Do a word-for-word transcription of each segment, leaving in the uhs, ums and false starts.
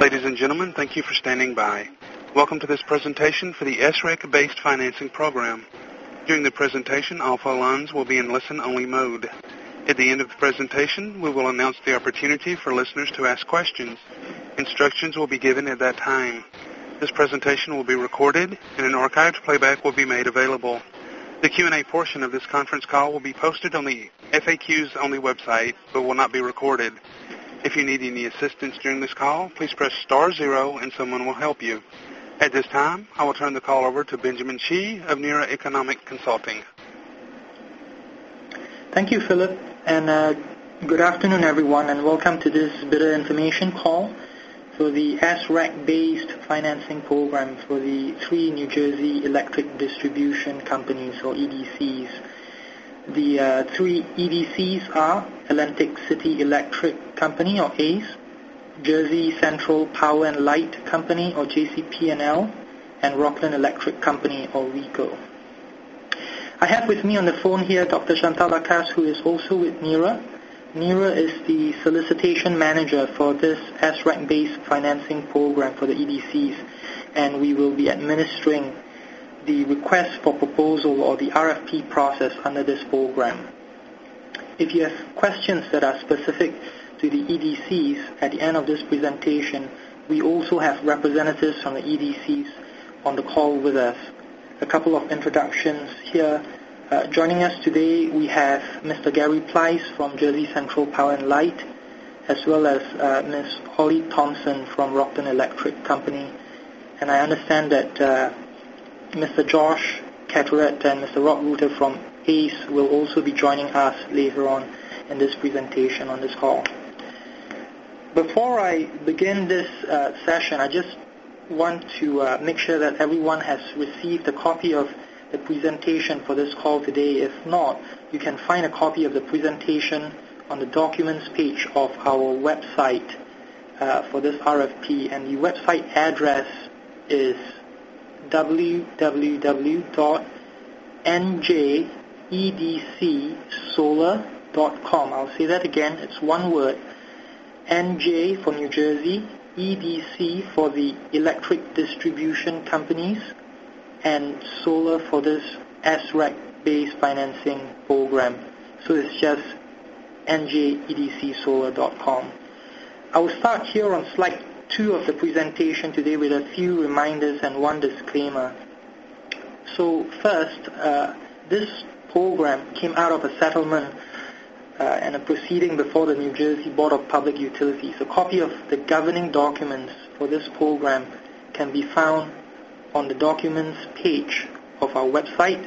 Ladies and gentlemen, thank you for standing by. Welcome to this presentation for the S R E C-based financing program. During the presentation, all phone lines will be in listen-only mode. At the end of the presentation, we will announce the opportunity for listeners to ask questions. Instructions will be given at that time. This presentation will be recorded, and an archived playback will be made available. The Q and A portion of this conference call will be posted on the F A Qs only website, but will not be recorded. If you need any assistance during this call, please press star zero and someone will help you. At this time, I will turn the call over to Benjamin Shi of NERA Economic Consulting. Thank you, Philip, and uh, good afternoon, everyone, and welcome to this bit of information call for the S R E C-based financing program for the three New Jersey electric distribution companies, or E D Cs. The uh, three E D Cs are Atlantic City Electric Company, or A C E, Jersey Central Power and Light Company, or J C P and L, and Rockland Electric Company, or RECO. I have with me on the phone here Doctor Chantal Lacasse, who is also with NERA. NERA is the solicitation manager for this S R E C-based financing program for the E D Cs, and we will be administering the request for proposal or the R F P process under this program. If you have questions that are specific to the E D Cs at the end of this presentation, we also have representatives from the E D Cs on the call with us. A couple of introductions here. Uh, joining us today, we have Mister Gary Pleiss from Jersey Central Power and Light, as well as uh, Miz Holly Thompson from Rockland Electric Company. And I understand that uh, Mister Josh Carteret and Mister Rob Reuter from A C E will also be joining us later on in this presentation on this call. Before I begin this uh, session, I just want to uh, make sure that everyone has received a copy of the presentation for this call today. If not, you can find a copy of the presentation on the documents page of our website uh, for this R F P, and the website address is w w w dot n j e d c solar dot com. I'll say that again, it's one word, N J for New Jersey, E D C for the electric distribution companies, and solar for this S R E C-based financing program. So it's just N J E D C solar dot com. I will start here on slide two of the presentation today with a few reminders and one disclaimer. So first, uh, this program came out of a settlement uh, and a proceeding before the New Jersey Board of Public Utilities. A copy of the governing documents for this program can be found on the documents page of our website.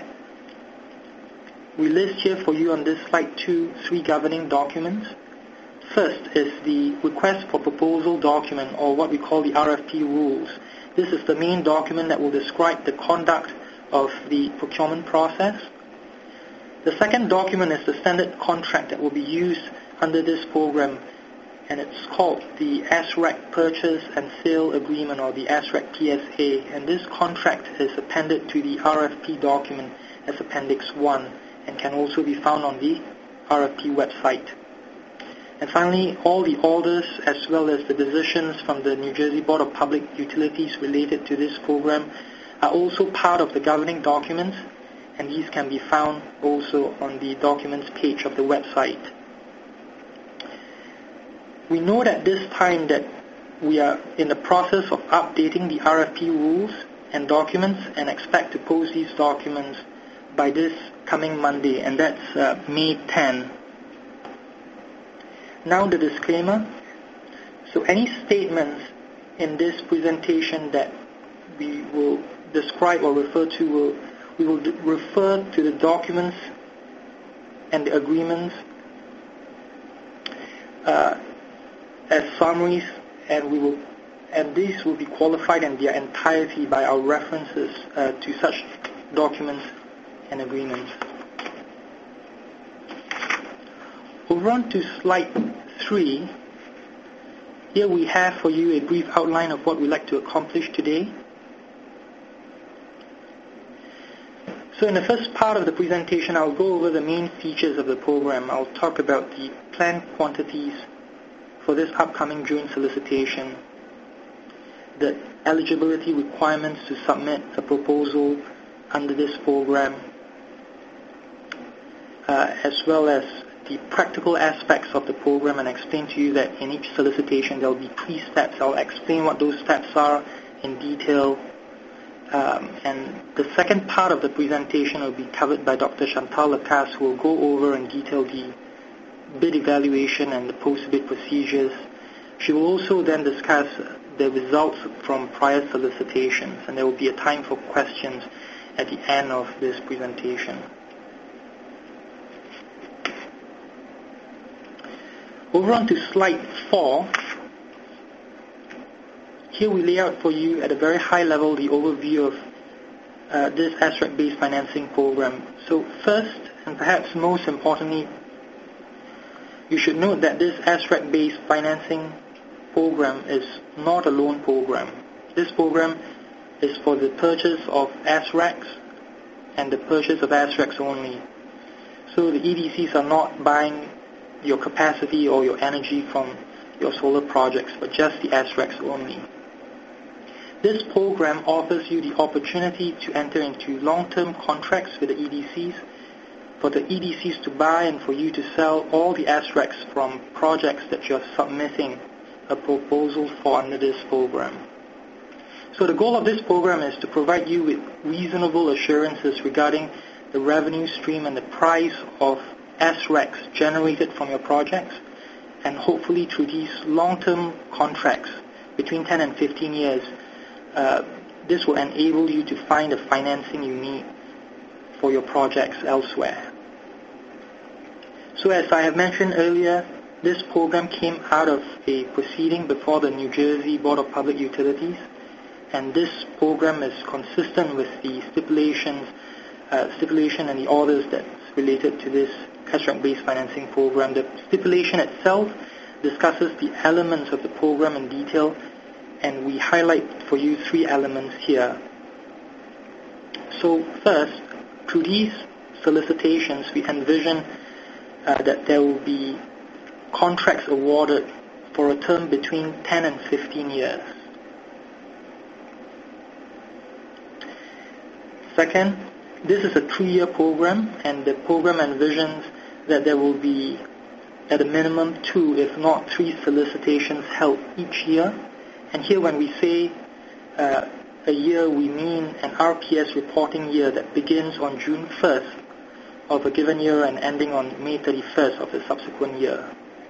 We list here for you on this slide two, three governing documents. First is the request for proposal document, or what we call the R F P rules. This is the main document that will describe the conduct of the procurement process. The second document is the standard contract that will be used under this program, and it's called the S R E C Purchase and Sale Agreement, or the S R E C P S A, and this contract is appended to the R F P document as Appendix one and can also be found on the R F P website. And finally, all the orders as well as the decisions from the New Jersey Board of Public Utilities related to this program are also part of the governing documents, and these can be found also on the documents page of the website. We know at this time that we are in the process of updating the R F P rules and documents and expect to post these documents by this coming Monday, and that's uh, May tenth. Now the disclaimer. So any statements in this presentation that we will describe or refer to, will, we will refer to the documents and the agreements uh, as summaries, and we will, and these will be qualified in their entirety by our references uh, to such documents and agreements. Over on to slide three. Here we have for you a brief outline of what we'd like to accomplish today. So in the first part of the presentation, I'll go over the main features of the program. I'll talk about the planned quantities for this upcoming June solicitation. the eligibility requirements to submit a proposal under this program, uh, as well as the practical aspects of the program, and explain to you that in each solicitation there will be three steps. I'll explain what those steps are in detail. Um, and the second part of the presentation will be covered by Doctor Chantal Lacasse, who will go over in detail the bid evaluation and the post-bid procedures. She will also then discuss the results from prior solicitations, and there will be a time for questions at the end of this presentation. Over on to slide four. Here we lay out for you at a very high level the overview of uh, this S R E C-based financing program. So first, and perhaps most importantly, you should note that this S R E C-based financing program is not a loan program. This program is for the purchase of S R E Cs and the purchase of S R E Cs only. So the E D Cs are not buying your capacity or your energy from your solar projects, but just the S R E Cs only. This program offers you the opportunity to enter into long-term contracts with the E D Cs, for the E D Cs to buy and for you to sell all the S R E Cs from projects that you're submitting a proposal for under this program. So the goal of this program is to provide you with reasonable assurances regarding the revenue stream and the price of S R E Cs generated from your projects, and hopefully through these long-term contracts between ten and fifteen years, uh, this will enable you to find the financing you need for your projects elsewhere. So as I have mentioned earlier, this program came out of a proceeding before the New Jersey Board of Public Utilities, and this program is consistent with the stipulations, uh, stipulation and the orders that's related to this S R E C-based financing program. The stipulation itself discusses the elements of the program in detail, and we highlight for you three elements here. So first, through these solicitations, we envision uh, that there will be contracts awarded for a term between ten and fifteen years. Second, this is a three-year program, and the program envisions that there will be at a minimum two, if not three, solicitations held each year. And here when we say uh, a year, we mean an R P S reporting year that begins on June first of a given year and ending on May thirty-first of the subsequent year.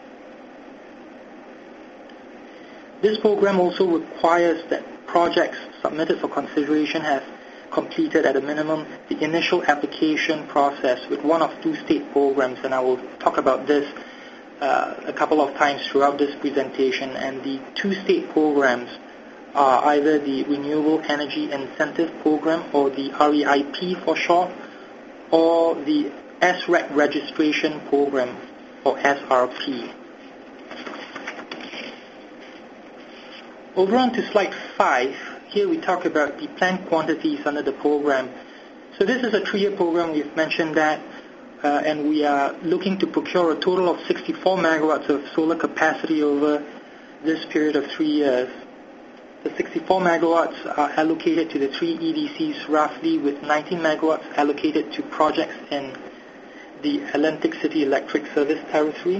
This program also requires that projects submitted for consideration have completed at a minimum the initial application process with one of two state programs, and I will talk about this uh, a couple of times throughout this presentation. And the two state programs are either the Renewable Energy Incentive Program, or the R E I P for short, or the S R E C Registration Program, or S R P. Over on to slide five. Here we talk about the planned quantities under the program. So this is a three-year program, we've mentioned that, uh, and we are looking to procure a total of sixty-four megawatts of solar capacity over this period of three years. The sixty-four megawatts are allocated to the three E D Cs roughly, with nineteen megawatts allocated to projects in the Atlantic City Electric Service Territory,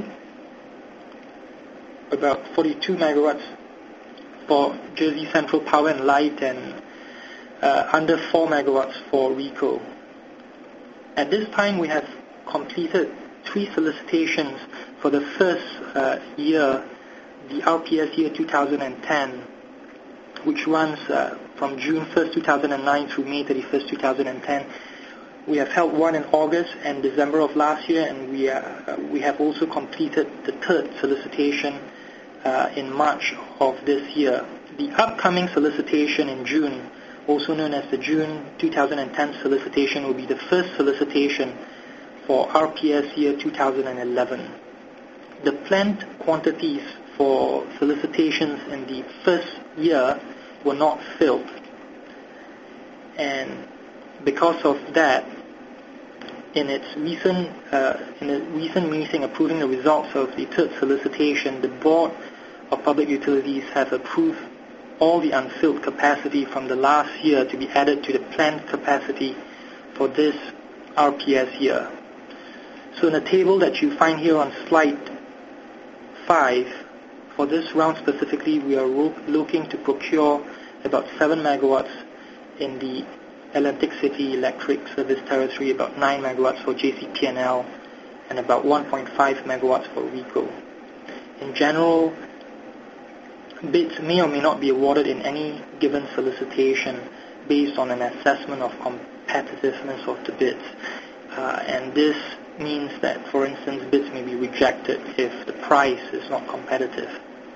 about forty-two megawatts for Jersey Central Power and Light, and uh, under four megawatts for RECO. At this time, we have completed three solicitations for the first uh, year, the R P S year two thousand ten, which runs uh, from June first, two thousand nine through May thirty-first, two thousand ten. We have held one in August and December of last year, and we, uh, we have also completed the third solicitation Uh, in March of this year. The upcoming solicitation in June, also known as the June two thousand ten solicitation, will be the first solicitation for R P S year two thousand eleven. The planned quantities for solicitations in the first year were not filled, and because of that, in its recent uh, in a recent meeting approving the results of the third solicitation, the board of Public Utilities have approved all the unfilled capacity from the last year to be added to the planned capacity for this R P S year. So in the table that you find here on slide five, for this round specifically, we are looking to procure about seven megawatts in the Atlantic City Electric Service Territory, about nine megawatts for J C P N L, and about one point five megawatts for RECO. In general, bids may or may not be awarded in any given solicitation based on an assessment of competitiveness of the bids. Uh, and this means that, for instance, bids may be rejected if the price is not competitive.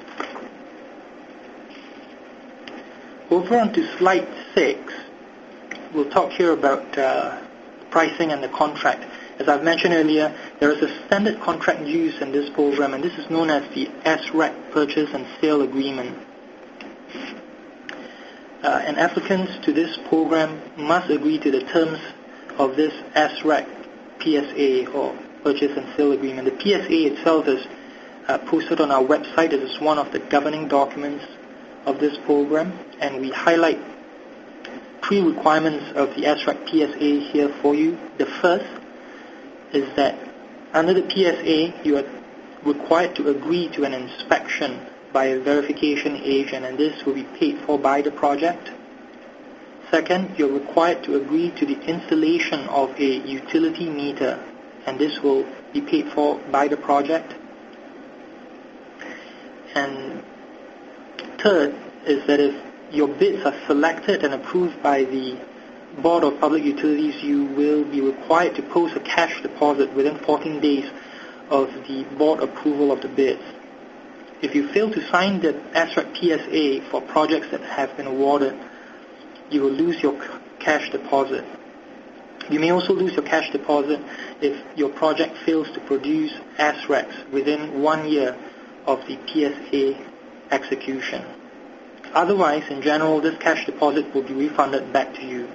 Over onto slide six, we'll talk here about uh, pricing and the contract. As I've mentioned earlier, there is a standard contract used in this program, and this is known as the S R E C Purchase and Sale Agreement. Uh, and applicants to this program must agree to the terms of this S R E C P S A, or Purchase and Sale Agreement. The P S A itself is uh, posted on our website. It is one of the governing documents of this program, and we highlight three requirements of the S R E C P S A here for you. The first is that under the P S A, you are required to agree to an inspection by a verification agent, and this will be paid for by the project. Second, you're required to agree to the installation of a utility meter, and this will be paid for by the project. And third is that if your bids are selected and approved by the Board of Public Utilities, you will be required to post a cash deposit within fourteen days of the board approval of the bids. If you fail to sign the S R E C P S A for projects that have been awarded, you will lose your cash deposit. You may also lose your cash deposit if your project fails to produce S R E Cs within one year of the P S A execution. Otherwise, in general, this cash deposit will be refunded back to you.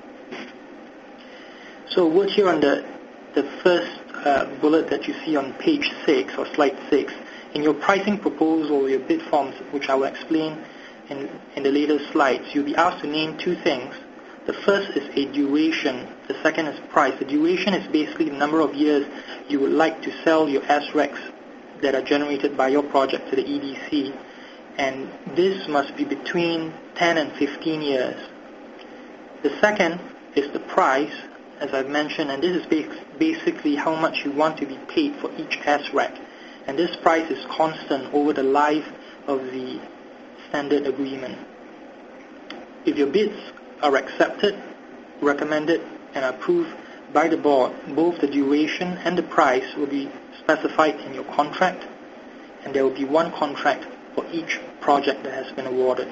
So what's here on the, the first uh, bullet that you see on page six, or slide six, in your pricing proposal, your bid forms, which I will explain in, in the later slides, you'll be asked to name two things. The first is a duration, the second is price. The duration is basically the number of years you would like to sell your S R E Cs that are generated by your project to the E D C, and this must be between ten and fifteen years. The second is the price, as I've mentioned, and this is basically how much you want to be paid for each S R E C. And this price is constant over the life of the standard agreement. If your bids are accepted, recommended, and approved by the board, both the duration and the price will be specified in your contract, and there will be one contract for each project that has been awarded.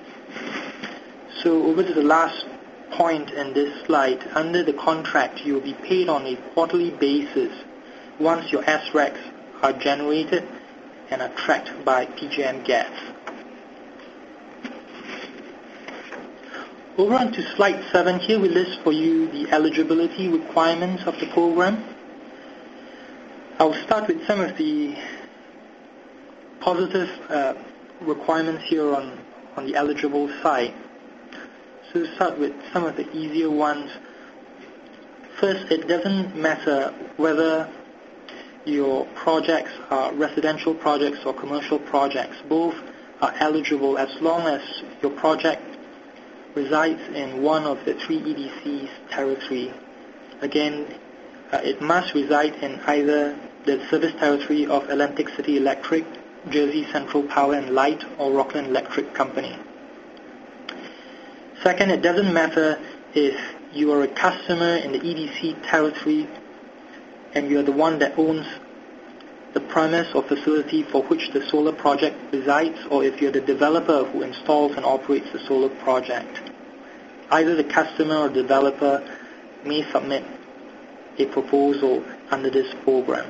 So over to the last point in this slide, under the contract you will be paid on a quarterly basis once your S R E Cs are generated and are tracked by P J M Gas. Over on to slide seven, here we list for you the eligibility requirements of the program. I'll start with some of the positive uh, requirements here on, on the eligible side. So we'll start with some of the easier ones. First, it doesn't matter whether your projects are residential projects or commercial projects. Both are eligible as long as your project resides in one of the three E D C's territory. Again, uh, it must reside in either the service territory of Atlantic City Electric, Jersey Central Power and Light, or Rockland Electric Company. Second, it doesn't matter if you are a customer in the E D C territory and you are the one that owns the premise or facility for which the solar project resides, or if you're the developer who installs and operates the solar project. Either the customer or developer may submit a proposal under this program.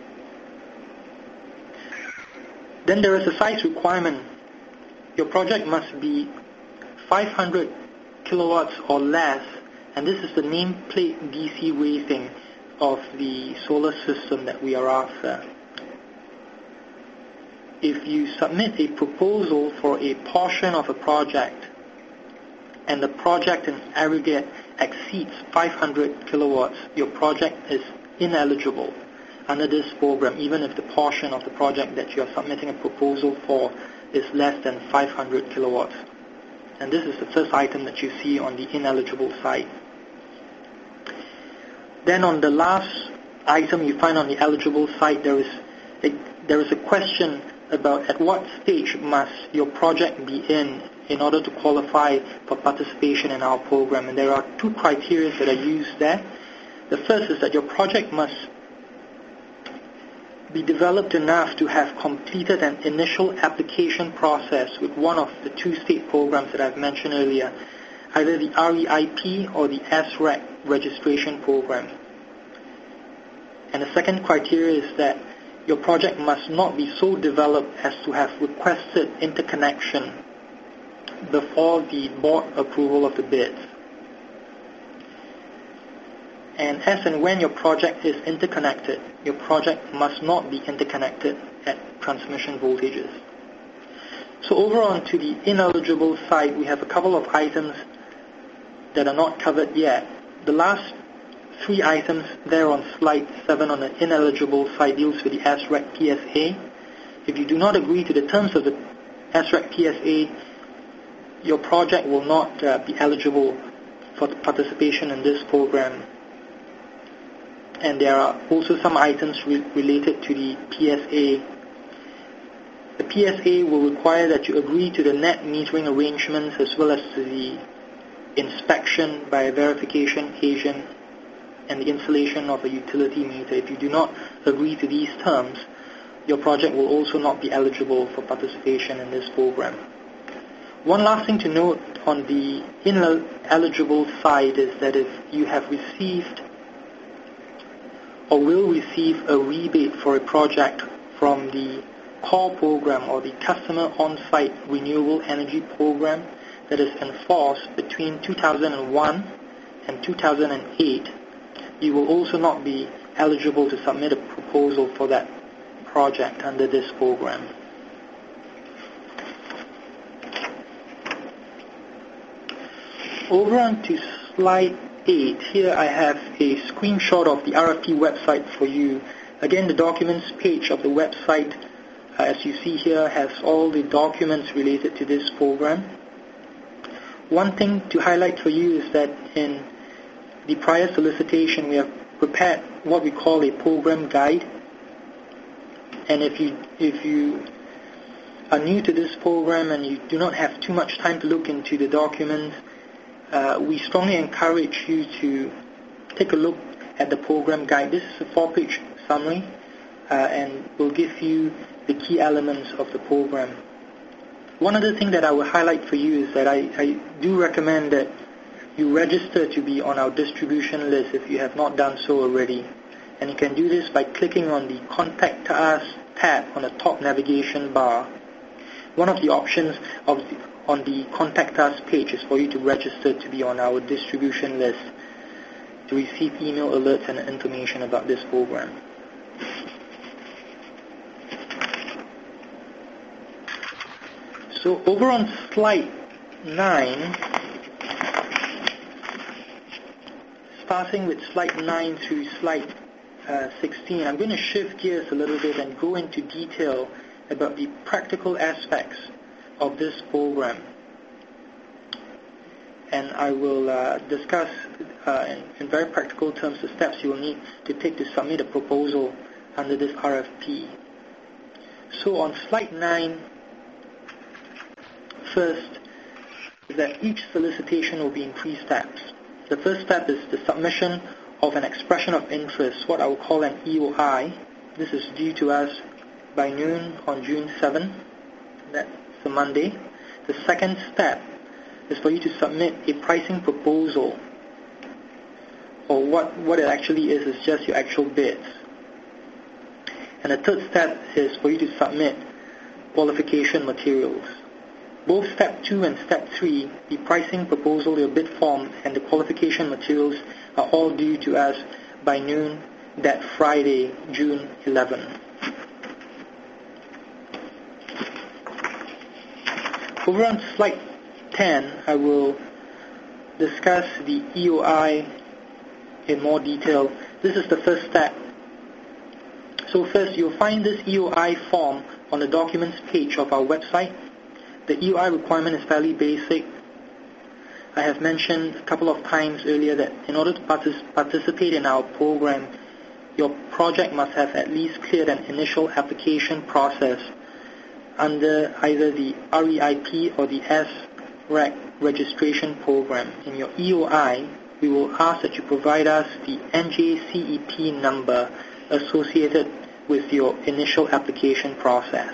Then there is a size requirement. Your project must be five hundred kilowatts or less, and this is the nameplate D C rating of the solar system that we are after. if you submit a proposal for a portion of a project and the project in aggregate exceeds five hundred kilowatts, your project is ineligible under this program, even if the portion of the project that you are submitting a proposal for is less than five hundred kilowatts. And this is the first item that you see on the ineligible side. Then on the last item you find on the eligible side, there is a, there is a question about at what stage must your project be in in order to qualify for participation in our program. And there are two criteria that are used there. The first is that your project must be developed enough to have completed an initial application process with one of the two state programs that I've mentioned earlier, either the R E I P or the S R E C registration program. And the second criteria is that your project must not be so developed as to have requested interconnection before the board approval of the bids. And as and when your project is interconnected, your project must not be interconnected at transmission voltages. So over on to the ineligible side, we have a couple of items that are not covered yet. The last three items there on slide seven on the ineligible side deals with the S R E C P S A. If you do not agree to the terms of the S R E C P S A, your project will not uh, be eligible for the participation in this program. And there are also some items re related to the P S A. The P S A will require that you agree to the net metering arrangements as well as to the inspection by a verification agent and the installation of a utility meter. If you do not agree to these terms, your project will also not be eligible for participation in this program. One last thing to note on the ineligible side is that if you have received or will receive a rebate for a project from the CORE program or the Customer On-Site Renewable Energy Program that is enforced between two thousand one and two thousand eight, you will also not be eligible to submit a proposal for that project under this program. Over on to slide eight, here I have a screenshot of the R F P website for you. Again, the documents page of the website, uh, as you see here, has all the documents related to this program. One thing to highlight for you is that in the prior solicitation, we have prepared what we call a program guide. And if you, if you are new to this program and you do not have too much time to look into the documents, Uh, we strongly encourage you to take a look at the program guide. This is a four-page summary uh, and will give you the key elements of the program. One other thing that I will highlight for you is that I, I do recommend that you register to be on our distribution list if you have not done so already. And you can do this by clicking on the Contact Us tab on the top navigation bar. One of the options of the on the Contact Us page is for you to register to be on our distribution list to receive email alerts and information about this program. So over on slide nine, starting with slide nine through slide uh, sixteen, I'm going to shift gears a little bit and go into detail about the practical aspects of this program, and I will uh, discuss uh, in, in very practical terms the steps you will need to take to submit a proposal under this R F P. So on slide nine, first is that each solicitation will be in three steps. The first step is the submission of an expression of interest, what I will call an E O I. This is due to us by noon on June seventh. That's a Monday. The second step is for you to submit a pricing proposal, or what, what it actually is is just your actual bids. And the third step is for you to submit qualification materials. Both step two and step three, the pricing proposal, your bid form, and the qualification materials are all due to us by noon that Friday, June eleventh. Over on slide ten, I will discuss the E O I in more detail. This is the first step. So first, you'll find this E O I form on the documents page of our website. The E O I requirement is fairly basic. I have mentioned a couple of times earlier that in order to partic- participate in our program, your project must have at least cleared an initial application process under either the R E I P or the S R E C registration program. In your E O I, we will ask that you provide us the N J C E P number associated with your initial application process.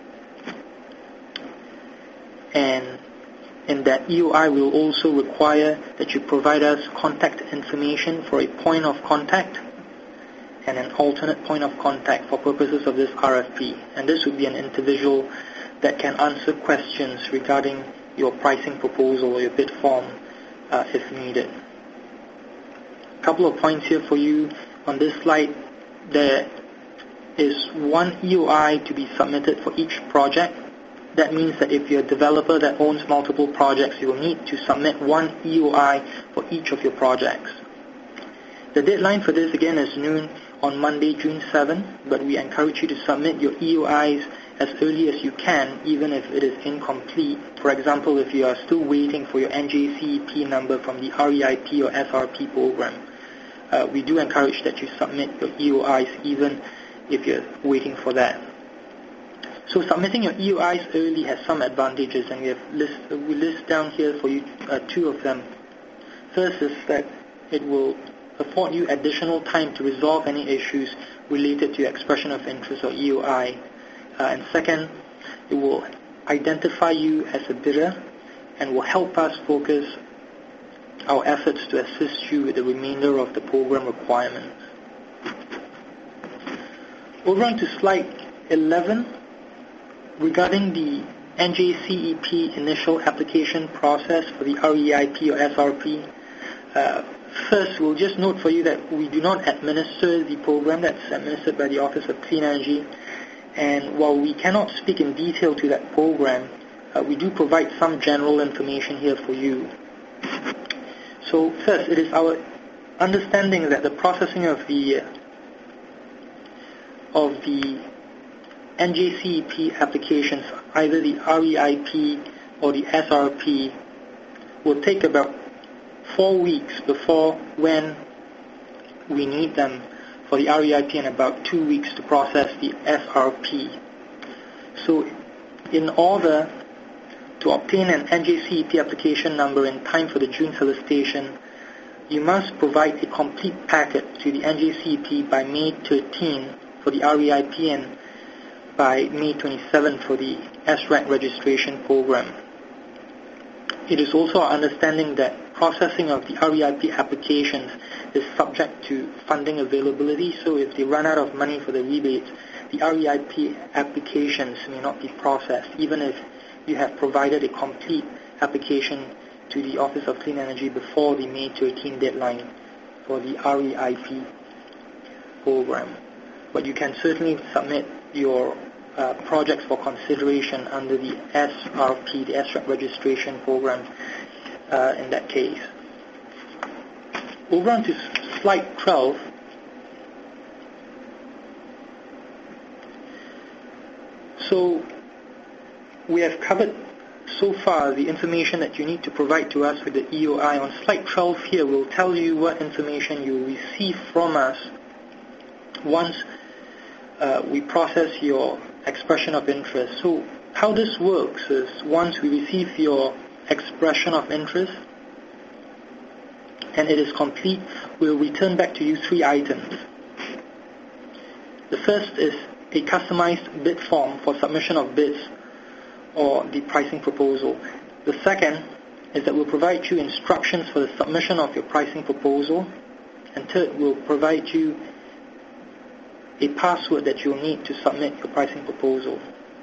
And in that E O I, we will also require that you provide us contact information for a point of contact and an alternate point of contact for purposes of this R F P. And this would be an individual that can answer questions regarding your pricing proposal or your bid form uh, if needed. A couple of points here for you on this slide. There is one E O I to be submitted for each project. That means that if you're a developer that owns multiple projects, you will need to submit one E O I for each of your projects. The deadline for this again is noon on Monday, June seventh, but we encourage you to submit your E O Is as early as you can, even if it is incomplete. For example, if you are still waiting for your N J C E P number from the R E I P or S R P program, uh, we do encourage that you submit your E O Is even if you're waiting for that. So submitting your E O Is early has some advantages, and we have list, we list down here for you uh, two of them. First is that it will afford you additional time to resolve any issues related to your expression of interest or E O I. Uh, and second, it will identify you as a bidder and will help us focus our efforts to assist you with the remainder of the program requirements. Over on to slide eleven, regarding the N J C E P initial application process for the R E I P or S R P. Uh, first, we'll just note for you that we do not administer the program. That's administered by the Office of Clean Energy. And while we cannot speak in detail to that program, uh, we do provide some general information here for you. So first, it is our understanding that the processing of the of the N J C E P applications, either the R E I P or the S R P, will take about four weeks before when we need them for the R E I P and about two weeks to process the S R P. So in order to obtain an N J C E P application number in time for the June solicitation, you must provide a complete packet to the N J C E P by May thirteenth for the R E I P and by May twenty-seventh for the S R E C registration program. It is also our understanding that processing of the R E I P applications is subject to funding availability, so if they run out of money for the rebates, the R E I P applications may not be processed, even if you have provided a complete application to the Office of Clean Energy before the May thirteenth deadline for the R E I P program. But you can certainly submit your uh, projects for consideration under the S R P, the S R E C registration program, uh, in that case. Over on to slide twelve. So we have covered so far the information that you need to provide to us with the E O I. On slide twelve here, we'll tell you what information you receive from us once uh, we process your expression of interest. So how this works is, once we receive your expression of interest and it is complete, we'll return back to you three items. The first is a customized bid form for submission of bids or the pricing proposal. The second is that we'll provide you instructions for the submission of your pricing proposal. And third, we'll provide you a password that you'll need to submit your pricing proposal.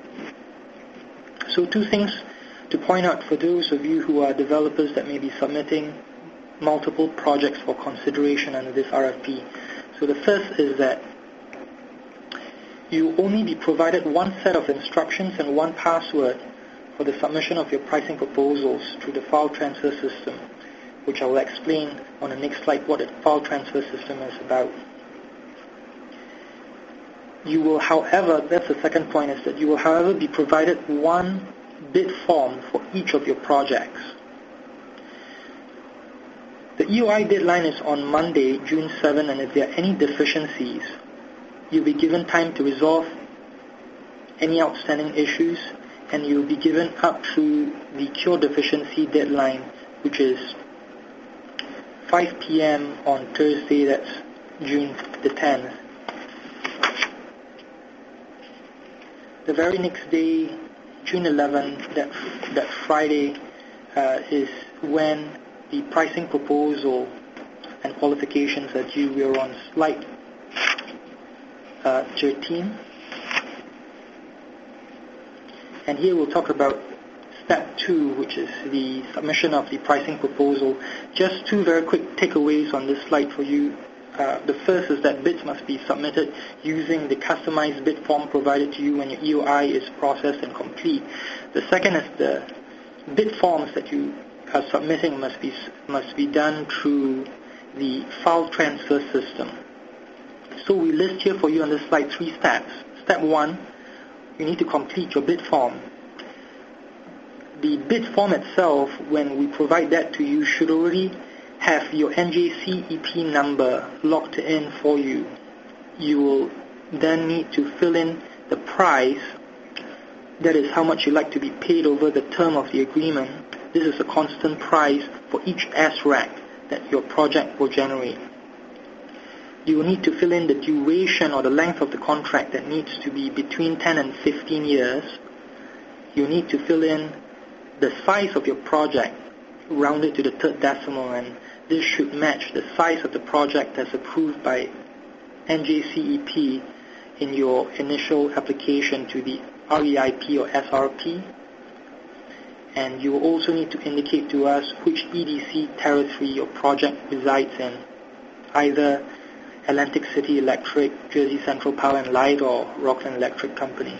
So two things to point out for those of you who are developers that may be submitting multiple projects for consideration under this R F P. So the first is that you only be provided one set of instructions and one password for the submission of your pricing proposals through the file transfer system, which I will explain on the next slide what the file transfer system is about. You will, however, that's the second point, is that you will, however, be provided one bid form for each of your projects. The E O I deadline is on Monday, June seventh, and if there are any deficiencies, you'll be given time to resolve any outstanding issues, and you'll be given up to the cure deficiency deadline, which is five p m on Thursday, that's June the tenth. The very next day, June eleventh, that, that Friday, uh, is when the pricing proposal and qualifications are due. We are on slide uh, thirteen. And here we'll talk about step two, which is the submission of the pricing proposal. Just two very quick takeaways on this slide for you. Uh, the first is that bids must be submitted using the customized bid form provided to you when your E O I is processed and complete. The second is the bid forms that you are submitting must be must be done through the file transfer system. So we list here for you on this slide three steps. Step one, you need to complete your bid form. The bid form itself, when we provide that to you, should already have your N J C E P number locked in for you. You will then need to fill in the price, that is how much you'd like to be paid over the term of the agreement. This is a constant price for each S R A C that your project will generate. You will need to fill in the duration or the length of the contract that needs to be between ten and fifteen years. You need to fill in the size of your project, rounded to the third decimal, and this should match the size of the project as approved by N J C E P in your initial application to the R E I P or S R P. And you will also need to indicate to us which E D C territory your project resides in, either Atlantic City Electric, Jersey Central Power and Light, or Rockland Electric Company.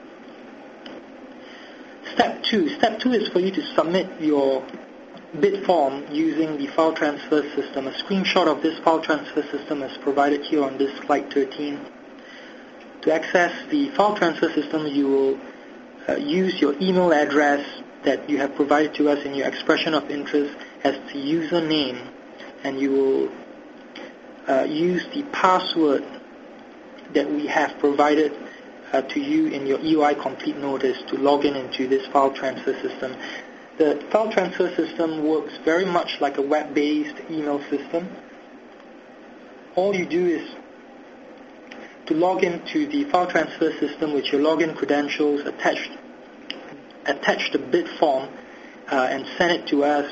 Step two. Step two is for you to submit your bid form using the file transfer system. A screenshot of this file transfer system is provided here on this slide thirteen. To access the file transfer system, you will uh, use your email address that you have provided to us in your expression of interest as the username, and you will uh, use the password that we have provided uh, to you in your E O I complete notice to log in into this file transfer system. The file transfer system works very much like a web-based email system. All you do is to log into the file transfer system with your login credentials, attached, attach the bid form, uh, and send it to us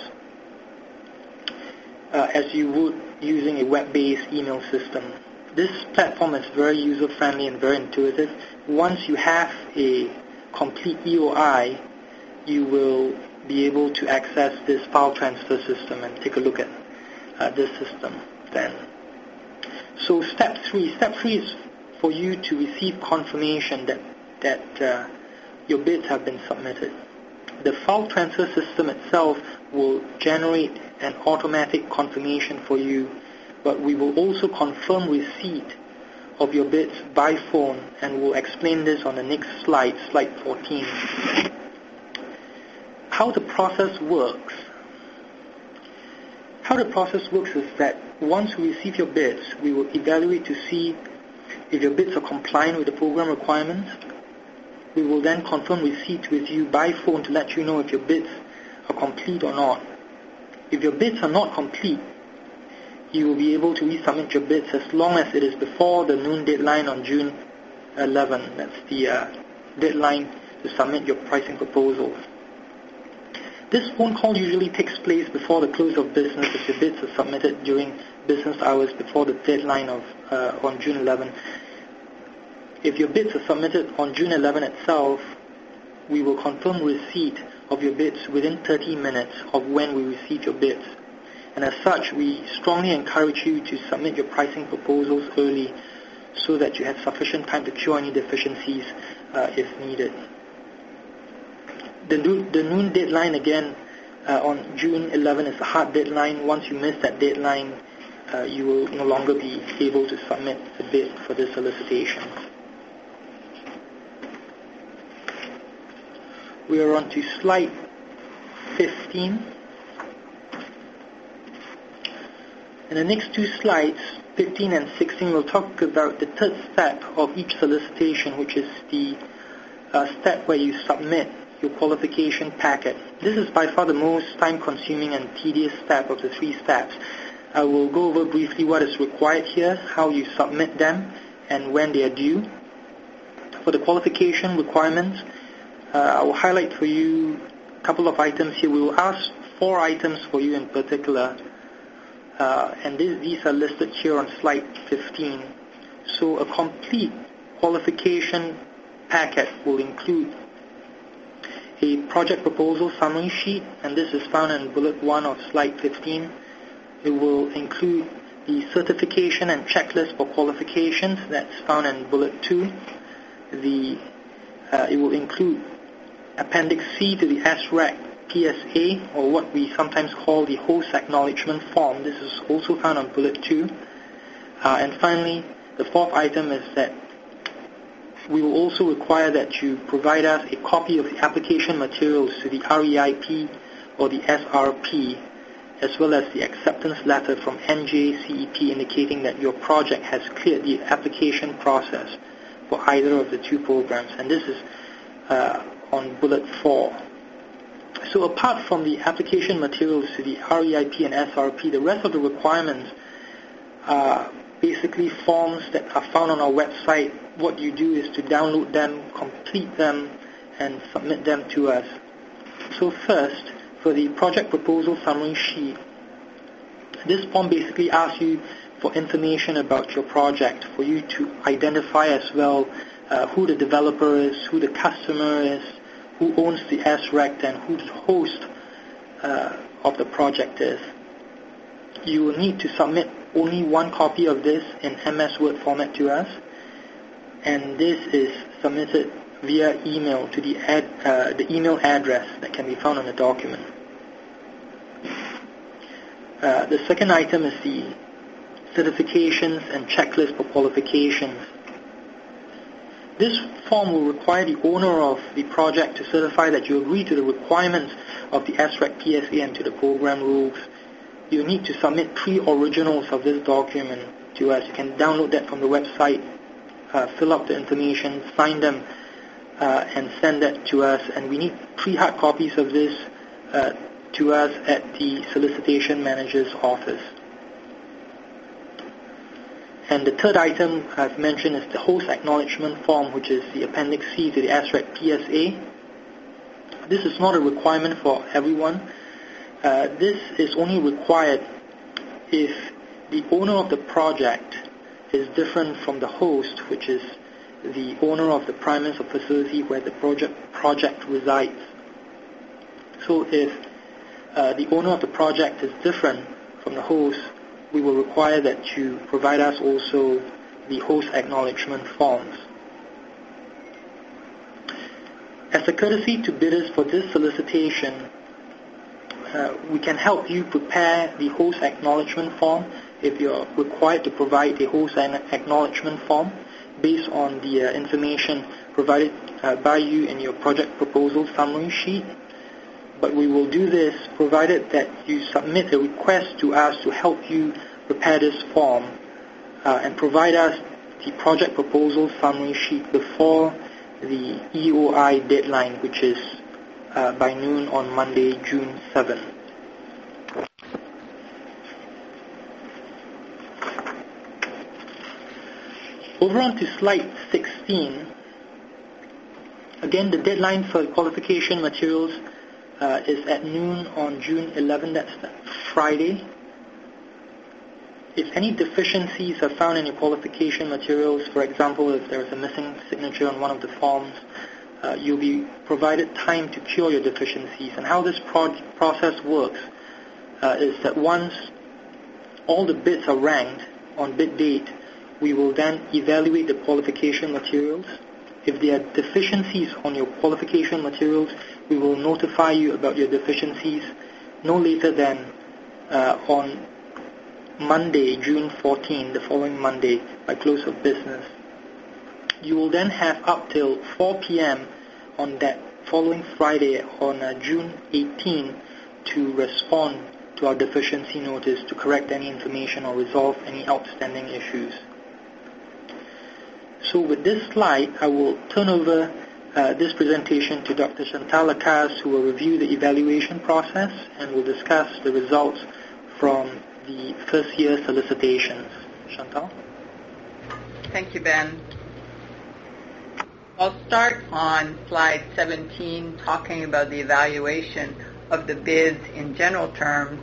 uh, as you would using a web-based email system. This platform is very user-friendly and very intuitive. Once you have a complete E O I, you will be able to access this file transfer system and take a look at uh, this system then. So step three. Step three is for you to receive confirmation that, that uh, your bids have been submitted. The file transfer system itself will generate an automatic confirmation for you, but we will also confirm receipt of your bids by phone, and we'll explain this on the next slide, slide fourteen. How the process works. How the process works is that once we receive your bids, we will evaluate to see if your bids are compliant with the program requirements. We will then confirm receipt with you by phone to let you know if your bids are complete or not. If your bids are not complete, you will be able to resubmit your bids as long as it is before the noon deadline on June eleventh. That's the uh, deadline to submit your pricing proposals. This phone call usually takes place before the close of business if your bids are submitted during business hours before the deadline of uh, on June eleventh. If your bids are submitted on June eleventh itself, we will confirm receipt of your bids within thirty minutes of when we receive your bids. And as such, we strongly encourage you to submit your pricing proposals early so that you have sufficient time to cure any deficiencies uh, if needed. the, no- the noon deadline again uh, on June eleventh is a hard deadline. Once you miss that deadline, uh, you will no longer be able to submit the bid for this solicitation. We are on to slide fifteen. In the next two slides, fifteen and sixteen, we'll talk about the third step of each solicitation, which is the uh, step where you submit your qualification packet. This is by far the most time-consuming and tedious step of the three steps. I will go over briefly what is required here, how you submit them, and when they are due. For the qualification requirements, uh, I will highlight for you a couple of items here. We will ask four items for you in particular. Uh, and this, these are listed here on slide fifteen. So a complete qualification packet will include a project proposal summary sheet, and this is found in bullet one of slide fifteen. It will include the certification and checklist for qualifications, that's found in bullet two. The, uh, it will include Appendix C to the S R A C P S A, or what we sometimes call the host acknowledgement form. This is also found on bullet two. Uh, and finally, the fourth item is that we will also require that you provide us a copy of the application materials to the R E I P or the S R P, as well as the acceptance letter from N J C E P indicating that your project has cleared the application process for either of the two programs. And this is uh, on bullet four. So apart from the application materials to the R E I P and S R P, the rest of the requirements are basically forms that are found on our website. What you do is to download them, complete them, and submit them to us. So first, for the project proposal summary sheet, this form basically asks you for information about your project, for you to identify as well uh, who the developer is, who the customer is, who owns the S R E C, and who the host uh, of the project is. You will need to submit only one copy of this in M S Word format to us, and this is submitted via email to the, ad, uh, the email address that can be found on the document. Uh, the second item is the certifications and checklist for qualifications. This form will require the owner of the project to certify that you agree to the requirements of the S R E C P S A and to the program rules. You need to submit three originals of this document to us. You can download that from the website, uh, fill out the information, sign them, uh, and send that to us. And we need three hard copies of this uh, to us at the solicitation manager's office. And the third item I've mentioned is the host acknowledgement form, which is the Appendix C to the S R E C P S A. This is not a requirement for everyone. Uh, this is only required if the owner of the project is different from the host, which is the owner of the premise or facility where the project, project resides. So if uh, the owner of the project is different from the host, we will require that you provide us also the host acknowledgement forms. As a courtesy to bidders for this solicitation, uh, we can help you prepare the host acknowledgement form if you're required to provide a host acknowledgement form based on the uh, information provided uh, by you in your project proposal summary sheet. But we will do this provided that you submit a request to us to help you prepare this form uh, and provide us the project proposal summary sheet before the E O I deadline, which is uh, by noon on Monday, June seventh. Over on to slide sixteen. Again, the deadline for qualification materials Uh, is at noon on June eleventh, that's Friday. If any deficiencies are found in your qualification materials, for example, if there is a missing signature on one of the forms, uh, you'll be provided time to cure your deficiencies. And how this pro- process works uh, is that once all the bids are ranked on bid date, we will then evaluate the qualification materials. If there are deficiencies on your qualification materials, we will notify you about your deficiencies no later than uh, on Monday, June fourteenth, the following Monday, by close of business. You will then have up till four p.m. on that following Friday, on uh, June eighteenth, to respond to our deficiency notice to correct any information or resolve any outstanding issues. So with this slide, I will turn over uh, this presentation to Doctor Chantal Lacaze, who will review the evaluation process and will discuss the results from the first year solicitations. Chantal? Thank you, Ben. I'll start on slide seventeen, talking about the evaluation of the bids in general terms.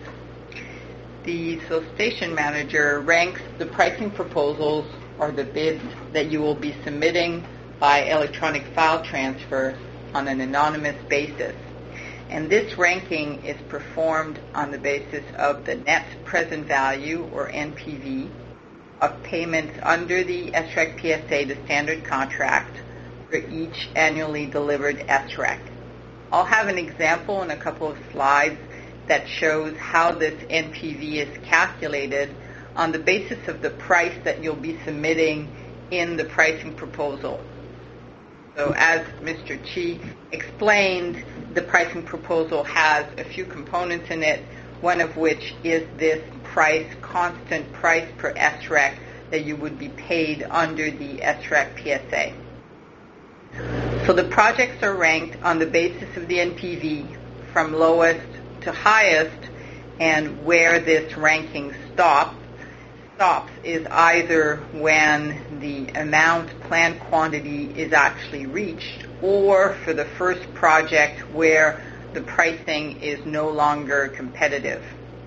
The solicitation manager ranks the pricing proposals or the bids that you will be submitting by electronic file transfer on an anonymous basis. And this ranking is performed on the basis of the net present value, or N P V, of payments under the S R E C P S A, the standard contract, for each annually delivered S R E C. I'll have an example in a couple of slides that shows how this N P V is calculated on the basis of the price that you'll be submitting in the pricing proposal. So as Mister Chi explained, the pricing proposal has a few components in it, one of which is this price, constant price per S R E C that you would be paid under the S R E C P S A. So the projects are ranked on the basis of the N P V from lowest to highest, and where this ranking stops, stops is either when the amount planned quantity is actually reached, or for the first project where the pricing is no longer competitive.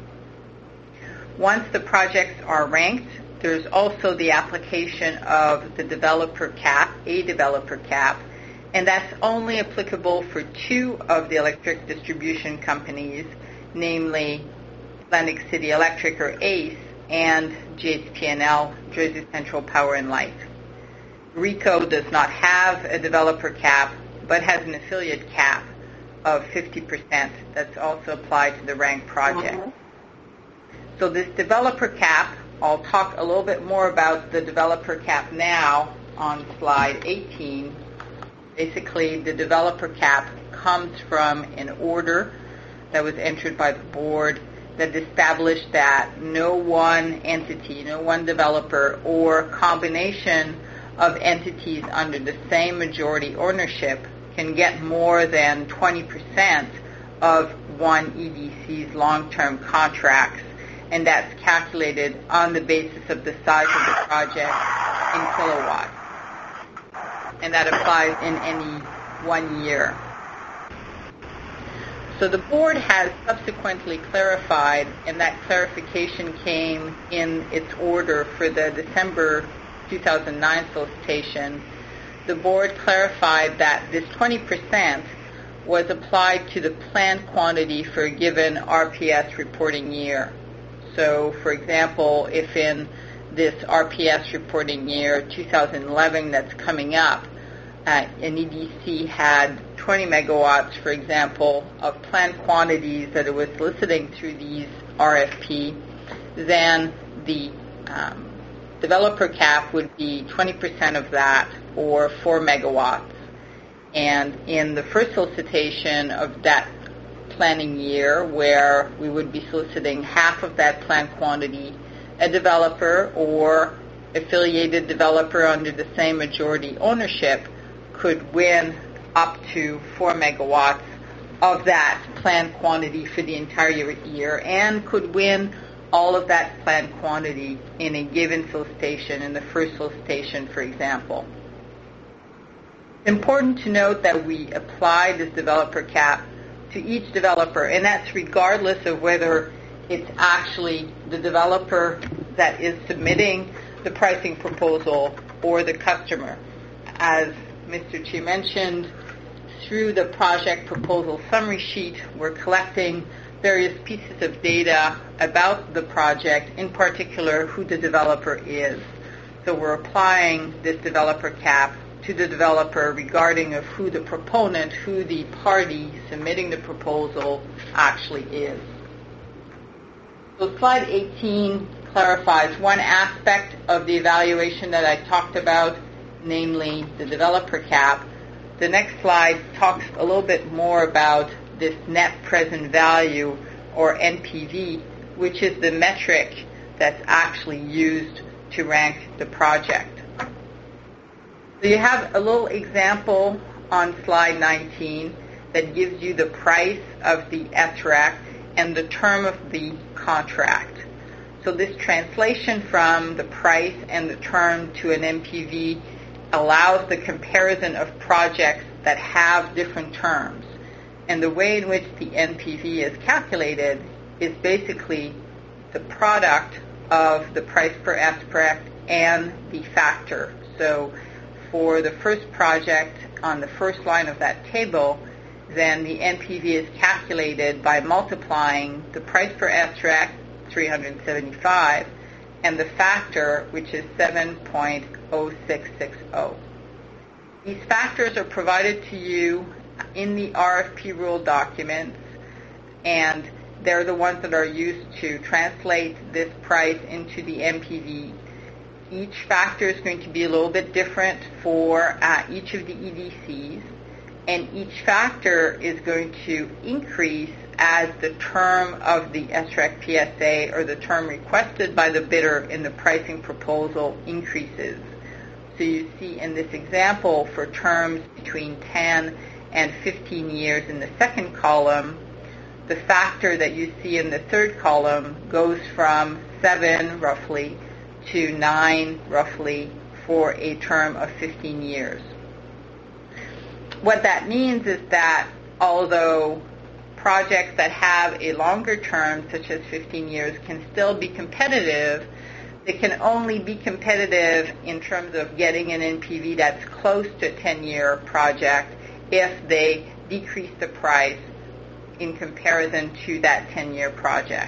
Once the projects are ranked, there's also the application of the developer cap, a developer cap, and that's only applicable for two of the electric distribution companies, namely Atlantic City Electric, or A C E, and G H P N L, Jersey Central Power and Light. RECO does not have a developer cap, but has an affiliate cap of fifty percent that's also applied to the ranked project. Mm-hmm. So this developer cap, I'll talk a little bit more about the developer cap now on slide eighteen. Basically, the developer cap comes from an order that was entered by the board that established that no one entity, no one developer, or combination of entities under the same majority ownership can get more than twenty percent of one E D C's long-term contracts, and that's calculated on the basis of the size of the project in kilowatts. And that applies in any one year. So the board has subsequently clarified, and that clarification came in its order for the December two thousand nine solicitation. The board clarified that this twenty percent was applied to the planned quantity for a given R P S reporting year. So, for example, if in this R P S reporting year, two thousand eleven, that's coming up, uh, an E D C had twenty megawatts, for example, of planned quantities that it was soliciting through these R F P, then the um, developer cap would be twenty percent of that, or four megawatts. And in the first solicitation of that planning year, where we would be soliciting half of that planned quantity, a developer or affiliated developer under the same majority ownership could win up to four megawatts of that planned quantity for the entire year, and could win all of that planned quantity in a given solicitation, in the first solicitation, for example. It's important to note that we apply this developer cap to each developer, and that's regardless of whether it's actually the developer that is submitting the pricing proposal or the customer. As Mister Chi mentioned, through the project proposal summary sheet, we're collecting various pieces of data about the project, in particular who the developer is. So we're applying this developer cap to the developer regarding of who the proponent, who the party submitting the proposal actually is. So slide eighteen clarifies one aspect of the evaluation that I talked about, namely the developer cap. The next slide talks a little bit more about this net present value, or N P V, which is the metric that's actually used to rank the project. So you have a little example on slide nineteen that gives you the price of the S R E C and the term of the contract. So this translation from the price and the term to an N P V allows the comparison of projects that have different terms. And the way in which the N P V is calculated is basically the product of the price per aspect and the factor. So for the first project on the first line of that table, then the N P V is calculated by multiplying the price per aspect, three hundred seventy-five, and the factor, which is seven point zero six six zero. These factors are provided to you in the R F P rule documents, and they're the ones that are used to translate this price into the N P V. Each factor is going to be a little bit different for uh, each of the E D Cs, and each factor is going to increase as the term of the S R E C P S A, or the term requested by the bidder in the pricing proposal, increases. So you see in this example, for terms between ten and fifteen years in the second column, the factor that you see in the third column goes from seven roughly to nine roughly for a term of fifteen years. What that means is that although projects that have a longer term, such as fifteen years, can still be competitive, they can only be competitive in terms of getting an N P V that's close to a ten-year project if they decrease the price in comparison to that ten-year project.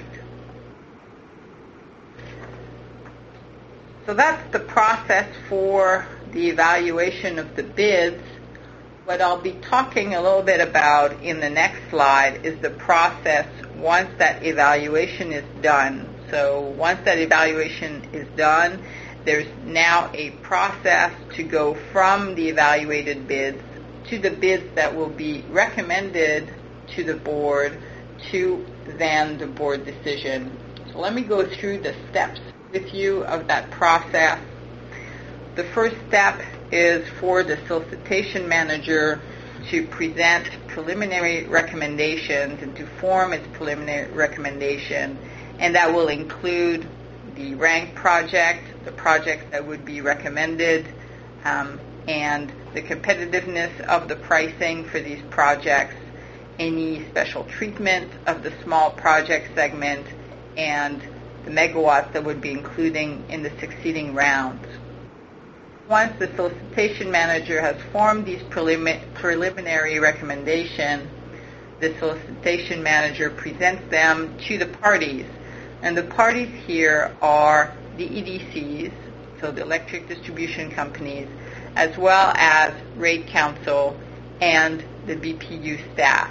So that's the process for the evaluation of the bids. What I'll be talking a little bit about in the next slide is the process once that evaluation is done. So once that evaluation is done, there's now a process to go from the evaluated bids to the bids that will be recommended to the board to then the board decision. So let me go through the steps with you of that process. The first step is for the solicitation manager to present preliminary recommendations and to form its preliminary recommendation, and that will include the rank project, the projects that would be recommended, um, and the competitiveness of the pricing for these projects, any special treatment of the small project segment, and the megawatts that would be including in the succeeding rounds. Once the solicitation manager has formed these prelim- preliminary recommendations, the solicitation manager presents them to the parties. And the parties here are the E D Cs, so the electric distribution companies, as well as Rate Council and the B P U staff.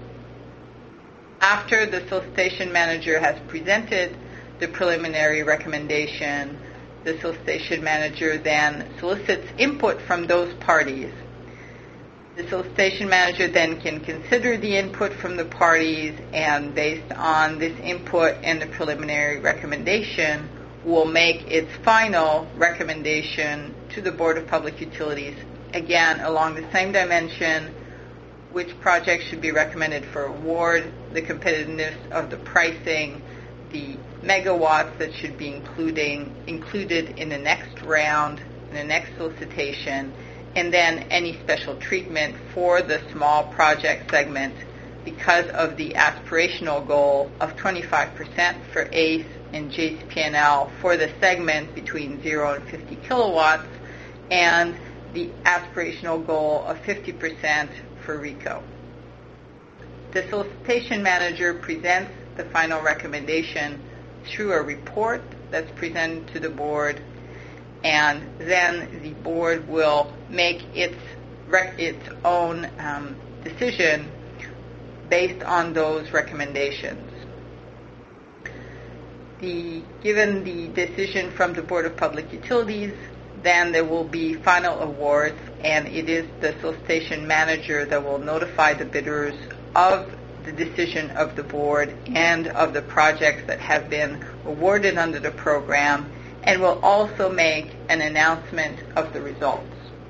After the solicitation manager has presented the preliminary recommendation, the solicitation manager then solicits input from those parties. The solicitation manager then can consider the input from the parties, and based on this input and the preliminary recommendation, will make its final recommendation to the Board of Public Utilities, again along the same dimension: which project should be recommended for award, the competitiveness of the pricing, the megawatts that should be including, included in the next round, in the next solicitation, and then any special treatment for the small project segment because of the aspirational goal of twenty-five percent for A C E and J C P N L for the segment between zero and fifty kilowatts, and the aspirational goal of fifty percent for RECO. The solicitation manager presents the final recommendation through a report that's presented to the board. and then the board will make its rec- its own um, decision based on those recommendations. The, given the decision from the Board of Public Utilities, then there will be final awards, and it is the solicitation manager that will notify the bidders of the decision of the board and of the projects that have been awarded under the program, and will also make an announcement of the results.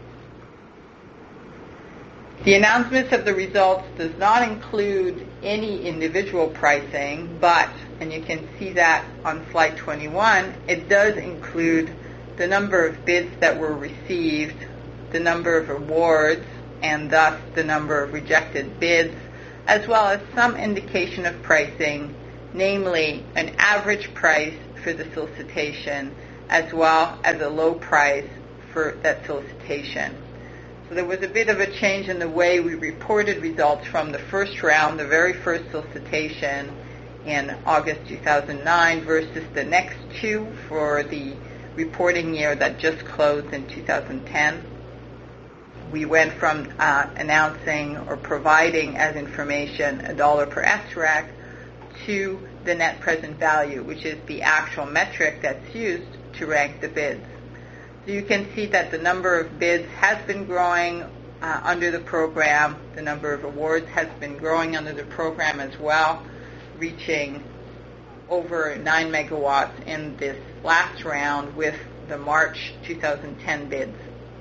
The announcements of the results does not include any individual pricing, but, and you can see that on slide twenty-one, it does include the number of bids that were received, the number of awards, and thus the number of rejected bids, as well as some indication of pricing, namely an average price for the solicitation, as well as a low price for that solicitation. So there was a bit of a change in the way we reported results from the first round, the very first solicitation in August two thousand nine, versus the next two for the reporting year that just closed in two thousand ten. We went from uh, announcing or providing as information a dollar per S R E C to the net present value, which is the actual metric that's used to rank the bids. So you can see that the number of bids has been growing uh, under the program. The number of awards has been growing under the program as well, reaching over nine megawatts in this last round with the March two thousand ten bids.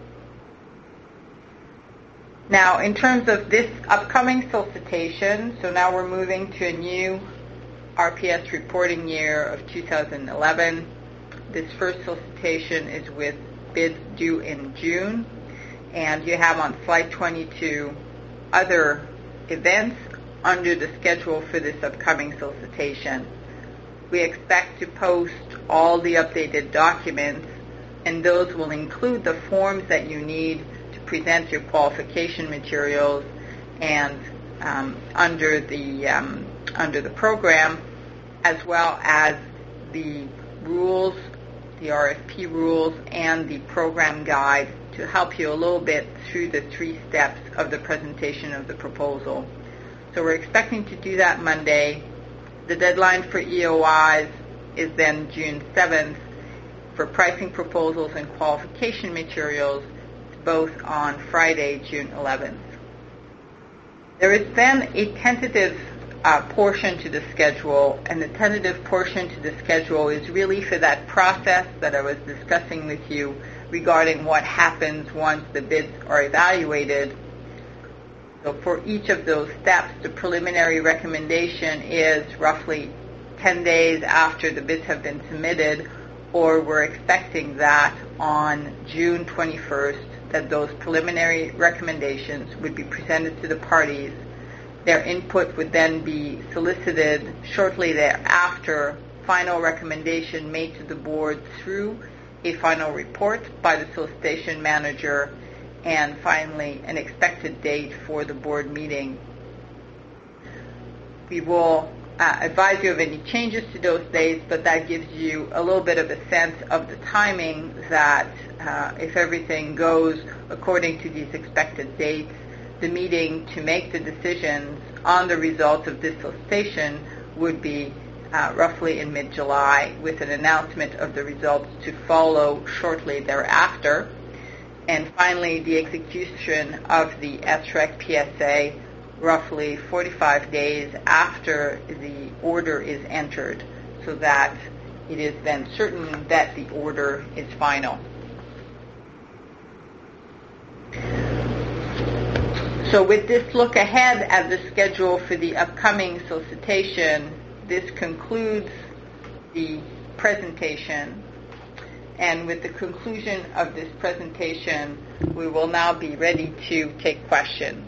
Now, in terms of this upcoming solicitation, so now we're moving to a new R P S reporting year of two thousand eleven. This first solicitation is with bids due in June, and you have on slide twenty-two other events under the schedule for this upcoming solicitation. We expect to post all the updated documents, and those will include the forms that you need to present your qualification materials, and um, under the um, under the program, as well as the rules, the R F P rules, and the program guide to help you a little bit through the three steps of the presentation of the proposal. So we're expecting to do that Monday. The deadline for E O Is is then June seventh. For pricing proposals and qualification materials, both on Friday, June eleventh. There is then a tentative uh, portion to the schedule, and the tentative portion to the schedule is really for that process that I was discussing with you regarding what happens once the bids are evaluated. So for each of those steps, the preliminary recommendation is roughly ten days after the bids have been submitted, or we're expecting that on June twenty-first, that those preliminary recommendations would be presented to the parties. Their input would then be solicited shortly thereafter, final recommendation made to the board through a final report by the solicitation manager, and finally an expected date for the board meeting. We will uh, advise you of any changes to those dates, but that gives you a little bit of a sense of the timing that uh, if everything goes according to these expected dates, the meeting to make the decisions on the results of this solicitation would be uh, roughly in mid-July, with an announcement of the results to follow shortly thereafter. And finally, the execution of the S R E C P S A roughly forty-five days after the order is entered, so that it is then certain that the order is final. So with this look ahead at the schedule for the upcoming solicitation, this concludes the presentation. And with the conclusion of this presentation, we will now be ready to take questions.